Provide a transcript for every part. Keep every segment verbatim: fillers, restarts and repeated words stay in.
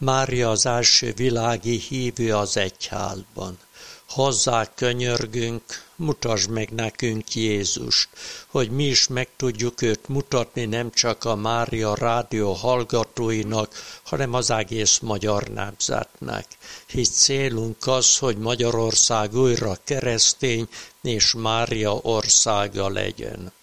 Mária az első világi hívő az egyházban. Hozzá könyörgünk, mutasd meg nekünk Jézust, hogy mi is meg tudjuk őt mutatni nem csak a Mária rádió hallgatóinak, hanem az egész magyar nemzetnek. Hisz célunk az, hogy Magyarország újra keresztény és Mária országa legyen.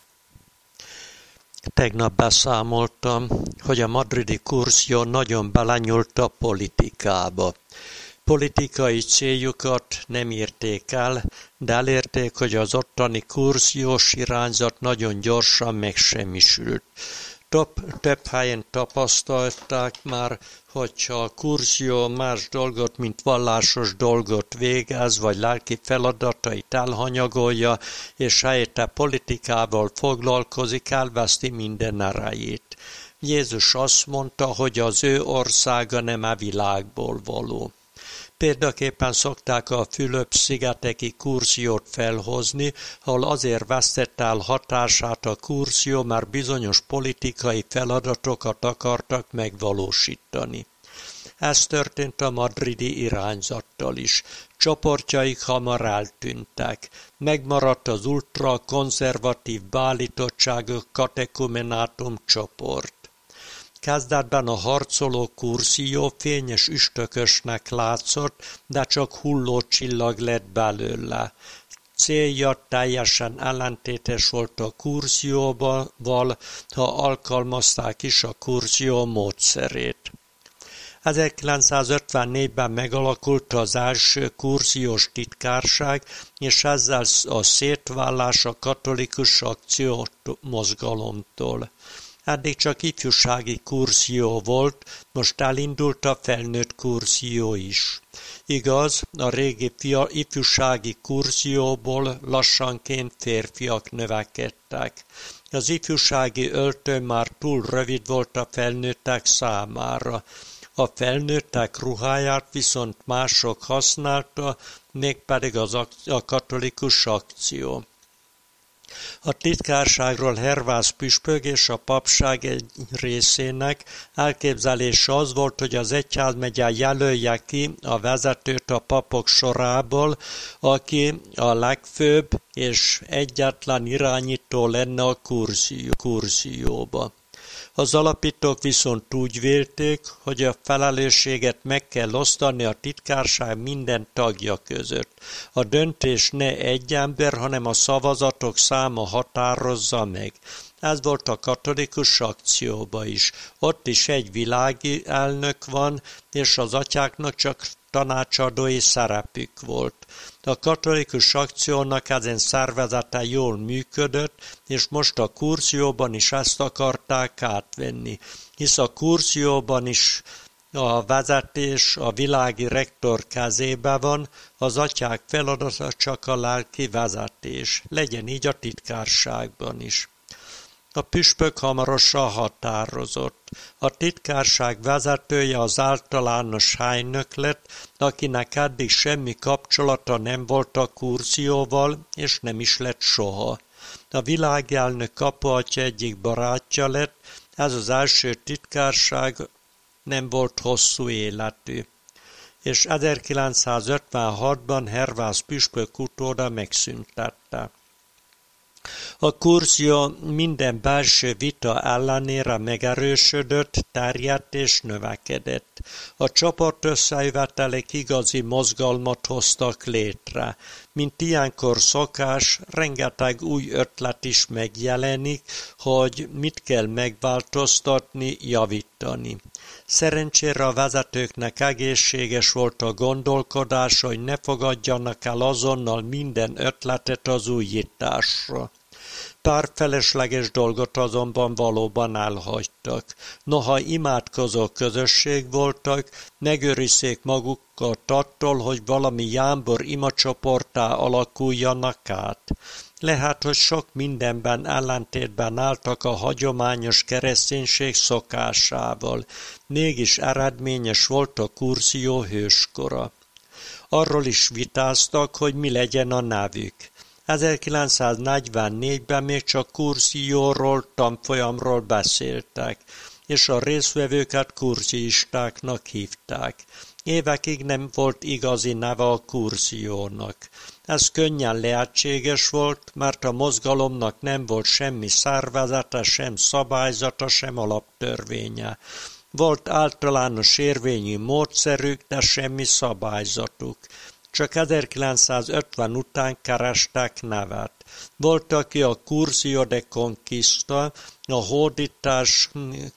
Tegnap beszámoltam, hogy a madridi kurszjon nagyon belenyúlt a politikába. Politikai céljukat nem érték el, de elérték, hogy az ottani kurszjós irányzat nagyon gyorsan megsemmisült. Több, több helyen tapasztalták már, hogyha a kurszjó más dolgot, mint vallásos dolgot végez, vagy lelki feladatait elhanyagolja, és helyette politikával foglalkozik, elveszti minden erejét. Jézus azt mondta, hogy az ő országa nem a világból való. Példaképpen szokták a Fülöp-szigeteki kurszjót felhozni, ahol azért vesztett el hatását a kurszjó, mert bizonyos politikai feladatokat akartak megvalósítani. Ez történt a madridi irányzattal is. Csoportjaik hamar eltűntek. Megmaradt az ultrakonzervatív beállítottságú katekumenátum csoport. Kezdetben a harcoló kurszjó fényes üstökösnek látszott, de csak hulló csillag lett belőle. Célja teljesen ellentétes volt a kurszjóval, ha alkalmazták is a kurszjó módszerét. ezerkilencszázötvennégyben megalakult az első kurszjós titkárság, és ezzel a szétválás a katolikus akció mozgalomtól. Eddig csak ifjúsági kurszjó volt, most elindult a felnőtt kurszjó is. Igaz, a régi fia, ifjúsági kurszjóból lassanként férfiak növekedtek. Az ifjúsági öltöny már túl rövid volt a felnőttek számára. A felnőttek ruháját viszont mások használta, mégpedig az a katolikus akció. A titkárságról Hervász püspök és a papság egy részének elképzelése az volt, hogy az egyházmegye jelölje ki a vezetőt a papok sorából, aki a legfőbb és egyetlen irányító lenne a kurszjó, kurszjóba. Az alapítók viszont úgy vélték, hogy a felelősséget meg kell osztani a titkárság minden tagja között. A döntés ne egy ember, hanem a szavazatok száma határozza meg. Ez volt a katolikus akcióban is. Ott is egy világi elnök van, és az atyáknak csak tanácsadói szerepük volt. A katolikus akciónak ezen szervezete jól működött, és most a kurszjóban is ezt akarták átvenni, hisz a kurszjóban is a vezetés a világi rektor kezébe van, az atyák feladata csak a lelki vezetés, legyen így a titkárságban is. A püspök hamarosan határozott. A titkárság vezetője az általános helynök lett, akinek eddig semmi kapcsolata nem volt a kurszjóval, és nem is lett soha. A világelnök kapuatya egyik barátja lett, ez az első titkárság nem volt hosszú életű. És ezerkilencszázötvenhatban Hervász püspök utóda megszüntette. A kurszjó minden belső vita ellenére megerősödött, terjedt és növekedett. A csoport összejövetelek igazi mozgalmat hoztak létre. Mint ilyenkor szokás, rengeteg új ötlet is megjelenik, hogy mit kell megváltoztatni, javítani. Szerencsére a vezetőknek egészséges volt a gondolkodás, hogy ne fogadjanak el azonnal minden ötletet az újításra. Pár felesleges dolgot azonban valóban elhagytak. Noha imádkozó közösség voltak, megőrizték magukat attól, hogy valami jámbor imacsoporttá alakuljanak át. Lehet, hogy sok mindenben ellentétben álltak a hagyományos kereszténység szokásával, mégis eredményes volt a kurszjó hőskora. Arról is vitáztak, hogy mi legyen a nevük. ezerkilencszáznegyvennégyben még csak kurszjóról, tanfolyamról beszéltek. és a résztvevőket kurziistáknak hívták. Évekig nem volt igazi neve a kurziónak. Ez könnyen lehetséges volt, mert a mozgalomnak nem volt semmi szervezete, sem szabályzata, sem alaptörvénye. Volt általános érvényű módszerük, de semmi szabályzatuk. Csak ezerkilencszázötven után kerestek nevet. Volt, aki a Cursio de Conquista, a hódítás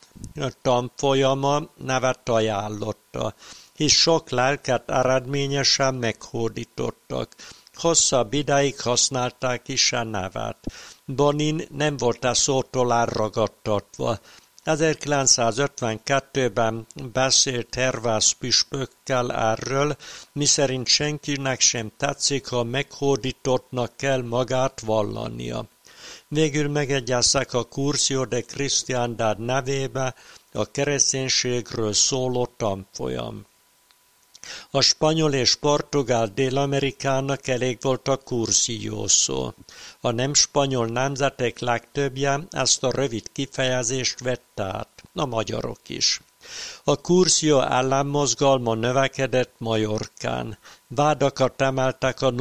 tanfolyama nevet ajánlotta, hisz sok lelket eredményesen meghódítottak. Hosszabb ideig használták is a nevet. Bonin nem volt a szótól elragadtatva. ezerkilencszázötvenkettőben beszélt Hervász püspökkel erről, miszerint senkinek sem tetszik, ha meghódítottnak kell magát vallania. Végül megegyeztek a Cursio de Cristiandad nevébe, a kereszténységről szóló tanfolyam. A spanyol és portugál Dél-Amerikának elég volt a Cursió szó. A nem spanyol nemzetek legtöbbje ezt a rövid kifejezést vette át, a magyarok is. A Cursió ellenmozgalma növekedett Majorkán. Vádakat emeltek a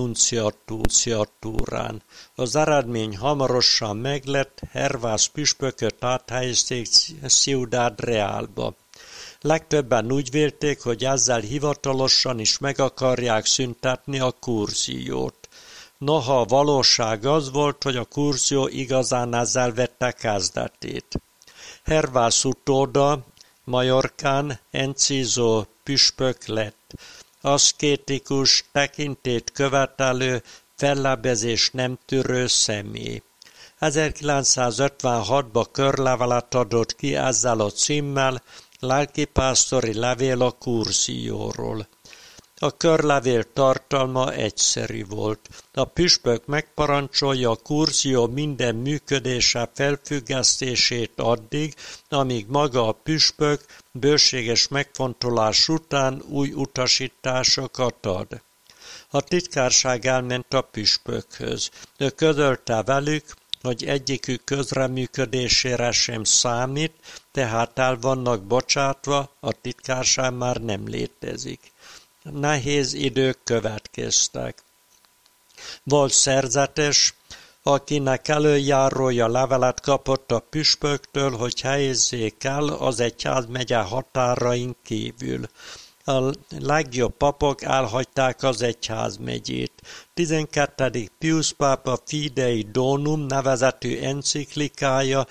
nunciatúrán. Az eredmény hamarosan meglett, Hervász püspököt áthelyezték Ciudad Realba. Legtöbben úgy vélték, hogy ezzel hivatalosan is meg akarják szüntetni a Cursiót. Noha a valóság az volt, hogy a Cursió igazán ezzel vette kezdetét. Hervász utóda Majorkán Enciso püspök lett. Aszkétikus, tekintét követelő, fellebezés nem tűrő személy. ezerkilencszázötvenhatban körlevelet adott ki ezzel a címmel, Lelkipásztori levél a Cursióról. A körlevél tartalma egyszerű volt. A püspök megparancsolja a Cursió minden működése felfüggesztését addig, amíg maga a püspök bőséges megfontolás után új utasításokat ad. A titkárság elment a püspökhöz. Ő közölte velük, hogy egyikük közreműködésére sem számít, tehát el vannak bocsátva, a titkárság már nem létezik. Nehéz idők következtek. Volt szerzetes, akinek előjárója levelet kapott a püspöktől, hogy helyezzék el az egyházmegye határain kívül. A legjobb papok elhagyták az egyházmegyét. tizenkettedik Pius pápa Fidei Donum nevezetű enciklikája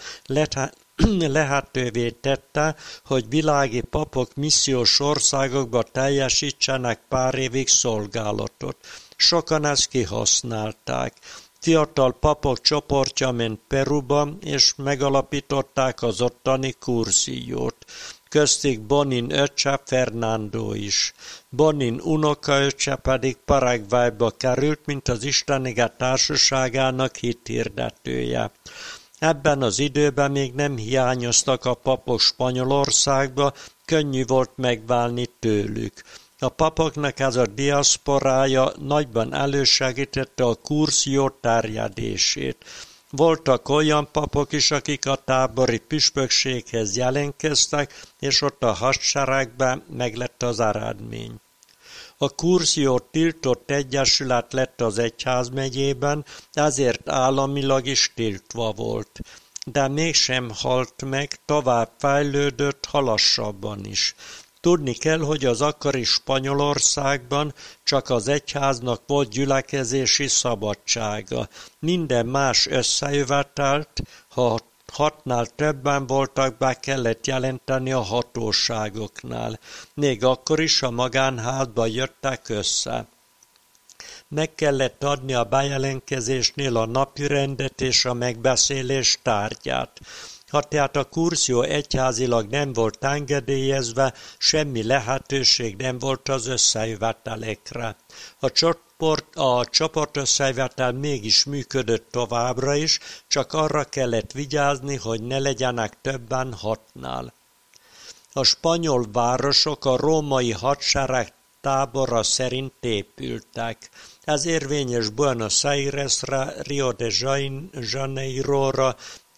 lehetővé tette, hogy világi papok missziós országokba teljesítsenek pár évig szolgálatot. Sokan ezt kihasználták. Fiatal papok csoportja ment Peruba, és megalapították az ottani Cursiót. Köztük Bonin öccse Fernando is. Bonin unokaöccse pedig Paraguayba került, mint az Istenige társaságának hithirdetője. Ebben az időben még nem hiányoztak a papok Spanyolországba, könnyű volt megválni tőlük. A papoknak ez a diaszporája nagyban elősegítette a Cursió terjedését. Voltak olyan papok is, akik a tábori püspökséghez jelentkeztek, és ott a hadseregben meglett az eredmény. A Cursió tiltott egyesület lett az egyházmegyében, ezért államilag is tiltva volt. De mégsem halt meg, tovább fejlődött, halassabban is. Tudni kell, hogy az akkori Spanyolországban csak az egyháznak volt gyülekezési szabadsága. Minden más összejövetelt, ha hatnál többen voltak, be kellett jelenteni a hatóságoknál. Még akkor is a magánházba jöttek össze. Meg kellett adni a bejelentkezésnél a napirendet és a megbeszélés tárgyát. Ha tehát a Cursió egyházilag nem volt engedélyezve, semmi lehetőség nem volt az összejövetelekre. A csoport, a csoportösszejövetel mégis működött továbbra is, csak arra kellett vigyázni, hogy ne legyenek többen hatnál. A spanyol városok a római hadsereg tábora szerint épültek. Ez érvényes Buenos Airesre, Rio de Janeiróra,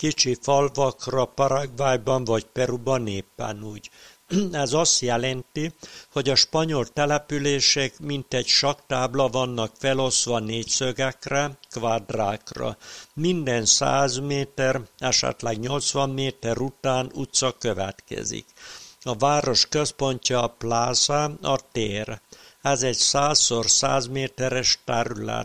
kicsi falvakra Paraguayban vagy Peruban éppen úgy. Ez azt jelenti, hogy a spanyol települések mintegy sakktábla vannak felosztva négyszögekre, kvadrákra. Minden száz méter, esetleg nyolcvan méter után utca következik. A város központja a pláza, a tér. Ez egy százszor száz méteres terület.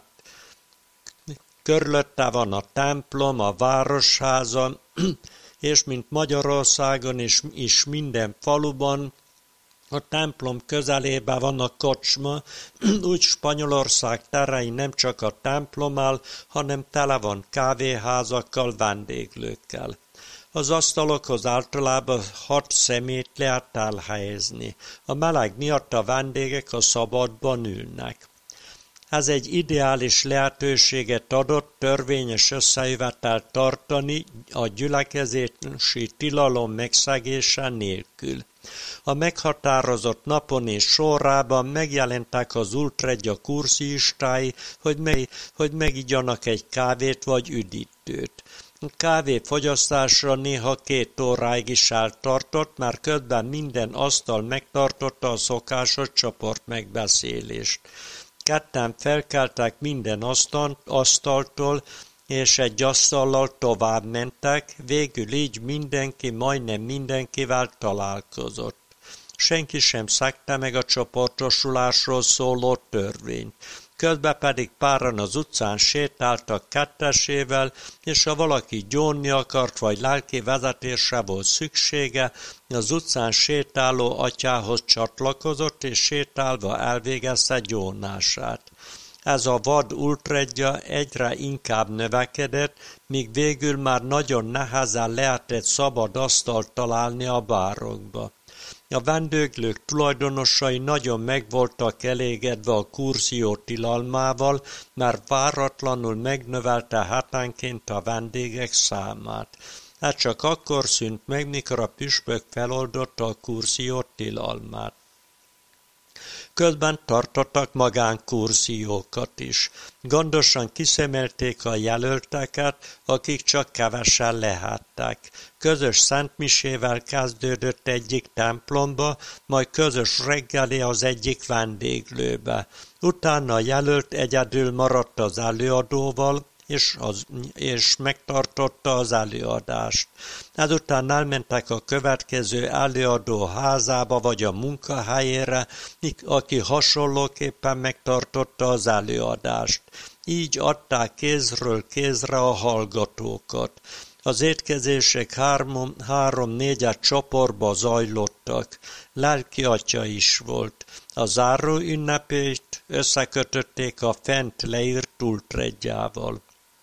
Körülötte van a templom, a városháza, és mint Magyarországon is, is minden faluban, a templom közelében van a kocsma, úgy Spanyolország terei nem csak a templom áll, hanem tele van kávéházakkal, vendéglőkkel. Az asztalokhoz általában hat szemét lehet elhelyezni. A meleg miatt a vendégek a szabadban ülnek. Ez egy ideális lehetőséget adott törvényes összejövetelt tartani a gyülekezési tilalom megszegése nélkül. A meghatározott napon és sorában megjelentek az ultregya kurszistái, hogy, meg, hogy megigyanak egy kávét vagy üdítőt. A kávé fogyasztásra néha két óráig is eltartott, már közben minden asztal megtartotta a szokásos csoport megbeszélést. Ketten felkeltek minden asztal, asztaltól, és egy asztallal tovább mentek, végül így mindenki, majdnem mindenkivel találkozott. Senki sem szegte meg a csoportosulásról szóló törvényt. Közben pedig páran az utcán sétáltak kettesével, és ha valaki gyónni akart, vagy lelki vezetésre volt szüksége, az utcán sétáló atyához csatlakozott, és sétálva elvégezte gyónását. Ez a vad ultregya egyre inkább növekedett, míg végül már nagyon nehezen lehetett szabad asztalt találni a bárokba. A vendéglők tulajdonosai nagyon megvoltak elégedve a kurzió tilalmával, mert váratlanul megnövelte hetenként a vendégek számát. Ez csak akkor szűnt meg, mikor a püspök feloldotta a kurzió tilalmát. Közben tartottak magánkurziókat is. Gondosan kiszemelték a jelölteket, akik csak kevesen lehettek. Közös szentmisével kezdődött egyik templomba, majd közös reggeli az egyik vendéglőbe. Utána a jelölt egyedül maradt az előadóval, és, az, és megtartotta az előadást. Ezután elmentek a következő előadó házába vagy a munkahelyére, aki hasonlóképpen megtartotta az előadást. Így adták kézről kézre a hallgatókat. Az étkezések három-négyet csoportba zajlottak. Lelki atya is volt. A záró ünnepét összekötötték a fent leírt ultregyával.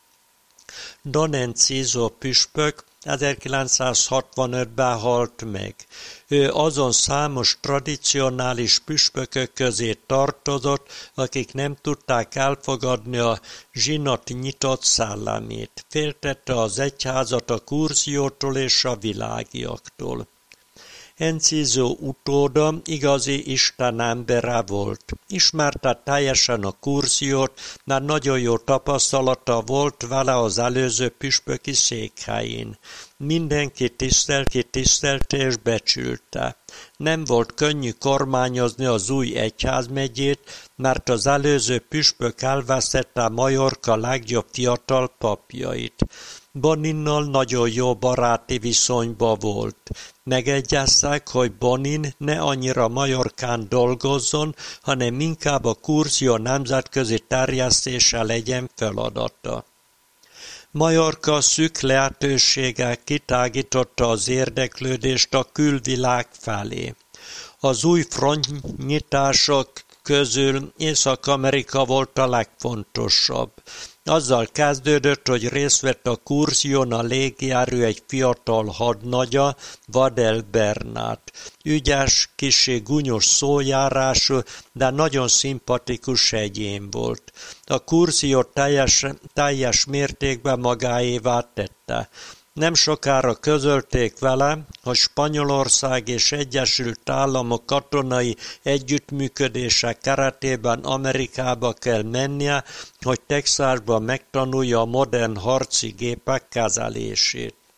Don Enciso püspök ezerkilencszázhatvanötben halt meg. Ő azon számos tradicionális püspökök közé tartozott, akik nem tudták elfogadni a zsinat nyitott szellemét. Féltette az egyházat a kurziótól és a világiaktól. Enciso utóda igazi istenembere volt. Ismerte teljesen a kurziót, mert nagyon jó tapasztalata volt vele az előző püspöki székhelyén. Mindenki tisztelte, tisztelte és becsülte. Nem volt könnyű kormányozni az új egyházmegyét, mert az előző püspök elvesztette Majorka legjobb fiatal papjait. Boninnal nagyon jó baráti viszonyba volt. Megegyeztek, hogy Bonin ne annyira Majorkán dolgozzon, hanem inkább a kurzió nemzetközi terjesztése legyen feladata. Majorka szűk lehetőséggel kitágította az érdeklődést a külvilág felé. Az új frontnyitások közül Észak-Amerika volt a legfontosabb. Azzal kezdődött, hogy részt vett a kurzión a légierő egy fiatal hadnagya, Vadel Bernát. Ügyes, kissé gúnyos szójárású, de nagyon szimpatikus egyén volt. A kurziót teljes, teljes mértékben magáévá tette. Nem sokára közölték vele, hogy Spanyolország és Egyesült Államok katonai együttműködése keretében Amerikába kell mennie, hogy Texasban megtanulja a modern harci gépek kezelését.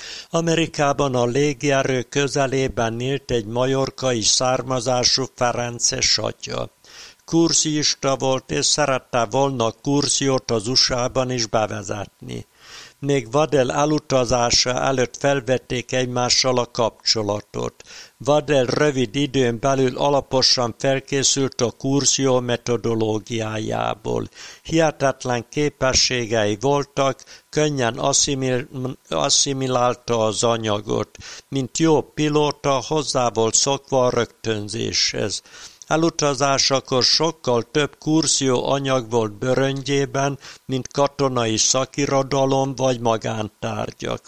Amerikában a légierő közelében élt egy majorkai származású ferences atya. Kurszista volt, és szerette volna a kurziót az u es á-ban is bevezetni. Még Waddell elutazása előtt felvették egymással a kapcsolatot. Waddell rövid időn belül alaposan felkészült a kurzió metodológiájából. Hihetetlen képességei voltak, könnyen asszimil, asszimilálta az anyagot. Mint jó pilóta, hozzá volt szokva a rögtönzéshez. Elutazásakor sokkal több kurzió anyag volt bőröngyében, mint katonai szakirodalom vagy magántárgyak.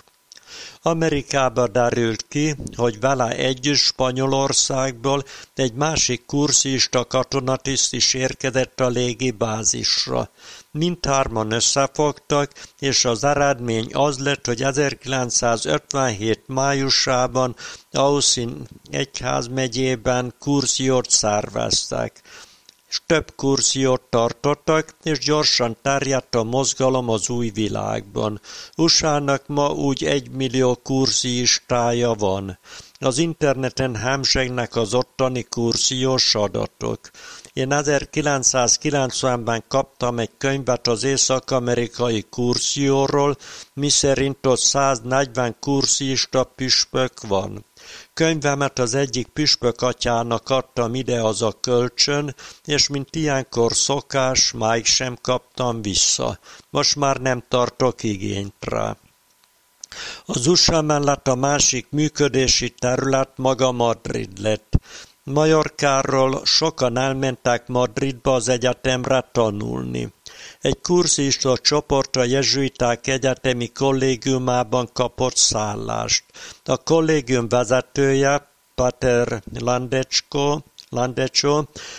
Amerikába derült ki, hogy vele együtt Spanyolországból egy másik kurzista katonatiszt is érkezett a légibázisra. Mindhárman összefogtak, és az eredmény az lett, hogy ezerkilencszázötvenhét májusában Austin egyházmegyében kurziót szerveztek. És több kurziót tartottak, és gyorsan terjedt a mozgalom az új világban. u es á-nak ma úgy egymillió kurzistája van. Az interneten hemzsegnek az ottani kurziós adatok. Én ezerkilencszázkilencvenben kaptam egy könyvet az észak-amerikai kurzióról, miszerint ott száznegyven kurzista püspök van. Könyvemet az egyik püspök atyának adtam ide az a kölcsön, és mint ilyenkor szokás, máig sem kaptam vissza. Most már nem tartok igényt rá. Az u es á mellett a másik működési terület maga Madrid lett. Majorkáról sokan elmentek Madridba az egyetemre tanulni. Egy kurzista csoport a jezsuiták egyetemi kollégiumában kapott szállást. A kollégium vezetője, Pater Landecsko, Landecsko,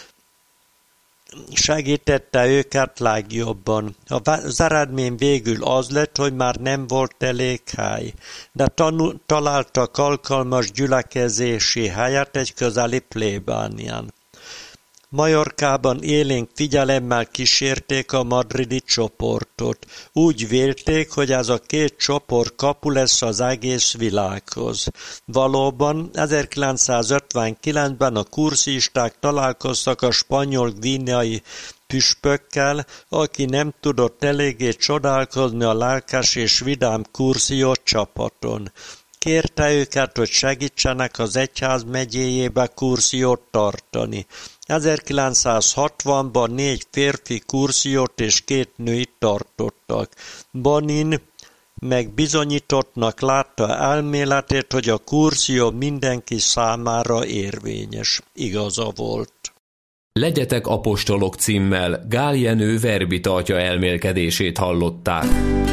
segítette őket legjobban. Az eredmény végül az lett, hogy már nem volt elég hely, de tanul, találtak alkalmas gyülekezési helyet egy közeli plébánián. Majorkában élénk figyelemmel kísérték a madridi csoportot. Úgy vélték, hogy ez a két csoport kapu lesz az egész világhoz. Valóban ezerkilencszázötvenkilencben a kurzisták találkoztak a spanyol gvíneai püspökkel, aki nem tudott eléggé csodálkozni a lelkes és vidám kurzió csapaton. Kérte őket, hogy segítsenek az egyház megyéjébe kurziót tartani. ezerkilencszázhatvanban négy férfi kurziót és két nőit tartottak. Bonin meg bizonyítottnak látta elméletét, hogy a kurzió mindenki számára érvényes. Igaza volt. Legyetek apostolok címmel Gál Jenő verbita atya elmélkedését hallották.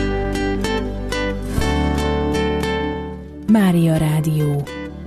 Mária Rádió.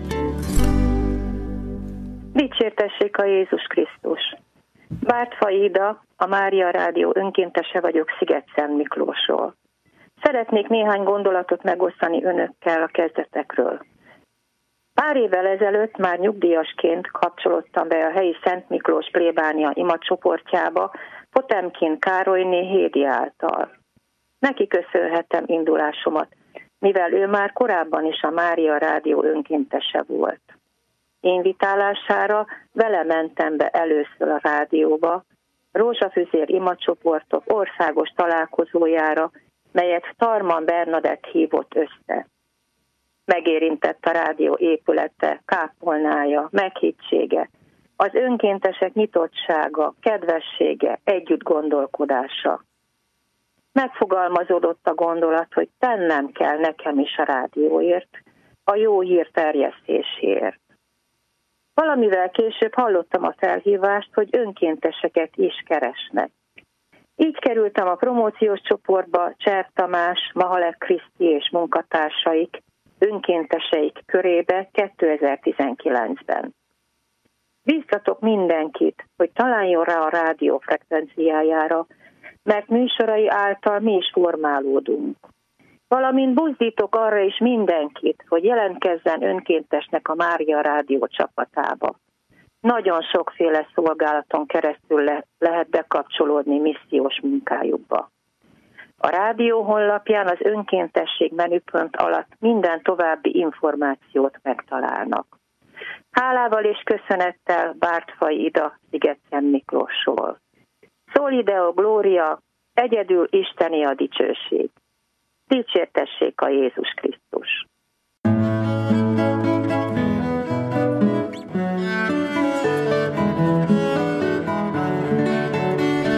Dicsértessék a Jézus Krisztus! Bártfai Ida, a Mária Rádió önkéntese vagyok Sziget-Szent Miklósról. Szeretnék néhány gondolatot megosztani önökkel a kezdetekről. Pár évvel ezelőtt már nyugdíjasként kapcsolódtam be a helyi Szent Miklós plébánia imacsoportjába Potemkin Károlyné Hédi által. Neki köszönhetem indulásomat, mivel ő már korábban is a Mária Rádió önkéntese volt. Invitálására vele mentem be először a rádióba, Rózsafüzér imacsoportok országos találkozójára, melyet Tarman Bernadett hívott össze. Megérintett a rádió épülete, kápolnája, meghittsége, az önkéntesek nyitottsága, kedvessége, együtt gondolkodása. Megfogalmazódott a gondolat, hogy tennem kell nekem is a rádióért, a jó hír terjesztéséért. Valamivel később hallottam a felhívást, hogy önkénteseket is keresnek. Így kerültem a promóciós csoportba Cser Tamás, Mahalek Kriszti és munkatársaik, önkénteseik körébe kétezer-tizenkilencben. Bíztatok mindenkit, hogy találjon rá a rádió frekvenciájára, mert műsorai által mi is formálódunk. Valamint buzdítok arra is mindenkit, hogy jelentkezzen önkéntesnek a Mária Rádió csapatába. Nagyon sokféle szolgálaton keresztül le- lehet bekapcsolódni missziós munkájukba. A rádió honlapján az önkéntesség menüpont alatt minden további információt megtalálnak. Hálával és köszönettel Bártfai Ida, Sziget-Szent Miklósról. Soli Deo Gloria, egyedül Isteni a dicsőség. Dicsértessék a Jézus Krisztus.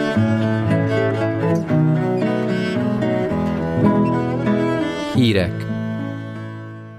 Hírek